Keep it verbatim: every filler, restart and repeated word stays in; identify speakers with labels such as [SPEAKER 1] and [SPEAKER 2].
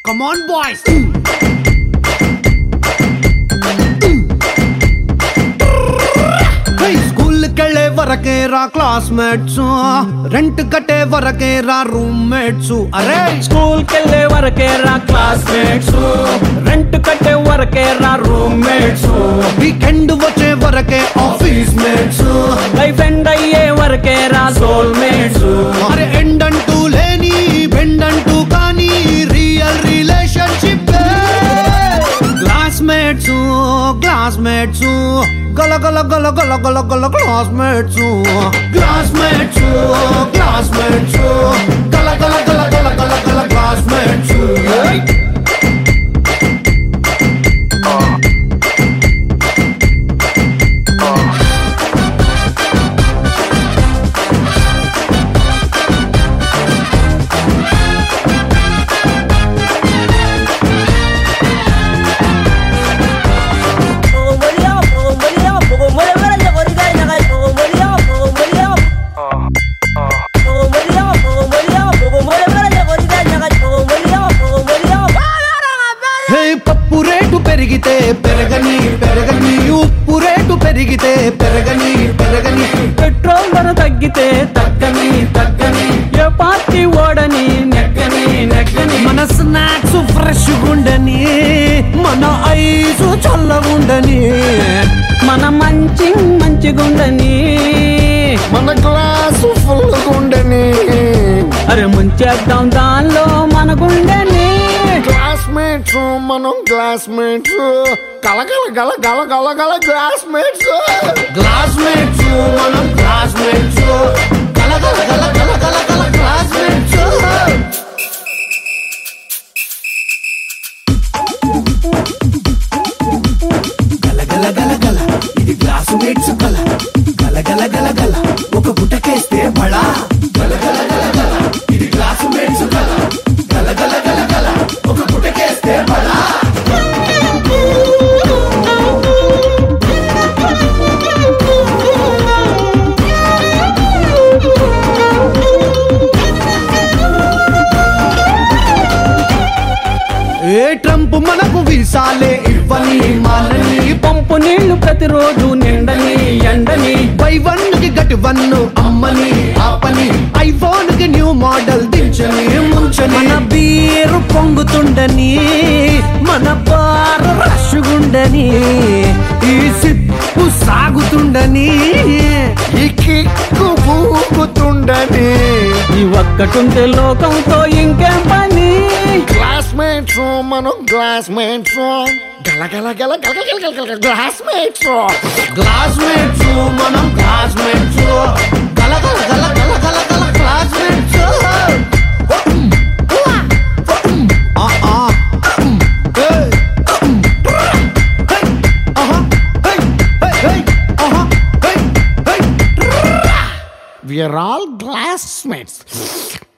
[SPEAKER 1] come on boys. School కెళ్ళే వరకే రా క్లాస్మేట్స్, రెంట్ కట్టే వరకే రా రూమ్మేట్స్. అరే
[SPEAKER 2] స్కూల్ కెళ్ళే వరకే రా క్లాస్మేట్స్, రెంట్ కట్టే వరకే రా రూమ్మేట్స్.
[SPEAKER 1] వీకెండ్ వచ్చే వరకే ఆఫీస్ మేట్స్,
[SPEAKER 2] లైఫ్ ఎండ్ అయ్యే వరకే రా సోల్మేట్స్.
[SPEAKER 1] అరే ఎండ్ అంటూ లేని బెండ్ అంటూ కానీ రియల్ రిలేషన్షిప్. క్లాస్మేట్స్ క్లాస్మేట్స్ గల గల గల గల గల గల క్లాస్మేట్స్. క్లాస్మేట్స్ క్లాస్మేట్స్ గల గల గల గల గల గల క్లాస్మేట్స్. పప్పు రేటు పెరిగితే పెరగని పెరగని, ఉప్పు రేటు పెరిగితే పెరగని పెరగని,
[SPEAKER 2] పెట్రోల్ ధర తగ్గితే తగ్గని తగ్గని, ఏ పార్టీ ఓడని నెగ్గని నెగ్గని.
[SPEAKER 1] మన స్నాక్స్ ఫ్రెష్ గుండని, మన ఐసు చల్లగుండని,
[SPEAKER 2] మన మంచి మంచిగుండని,
[SPEAKER 1] మన గ్లాసు ఫుల్ గుండని.
[SPEAKER 2] అరే ముంచేద్దాం దానిలో మన గుండెని.
[SPEAKER 1] క్లాస్మేట్స్ మనం క్లాస్మేట్స్ గలగల గల గల గల గల క్లాస్మేట్స్. క్లాస్మేట్స్ మనం క్లాస్మేట్స్ గలగల గల గల గల గల క్లాస్మేట్స్. గల గల గల గల ఇది క్లాస్మేట్స్ గల గల గల గల గల ఒక గుటకేస్తే బడా. గల గల గల గల ఇది క్లాస్మేట్స్ గల గల గల గల గల ఒక గుటకేస్తే బడా. ఏ ట్రంప్ మనకు వీసాలే ఇవ్వని మాలని,
[SPEAKER 2] పంపు నీళ్లు ప్రతిరోజు నిండని ఎండని,
[SPEAKER 1] బై వన్ కి గట్టి వన్ అమ్మని ఆపని, ఐఫోన్ కి న్యూ మోడల్ దించని ముంచని.
[SPEAKER 2] మన బీరు పొంగుతుండని,
[SPEAKER 1] మన బారు రషుగుండని, ఈ సిప్పు సాగుతుండని, ఈ కిక్కు ఊగుతుండని.
[SPEAKER 2] ఈ ఒక్కటుంటే లోకంతో ఇంకేం పని.
[SPEAKER 1] క్లాస్మేట్స్ మనం క్లాస్మేట్స్ గల గల గల గల గల గల గల క్లాస్మేట్స్. క్లాస్మేట్స్ మనం క్లాస్మేట్స్ గల గల గల గల గల గల classmates. We are all classmates.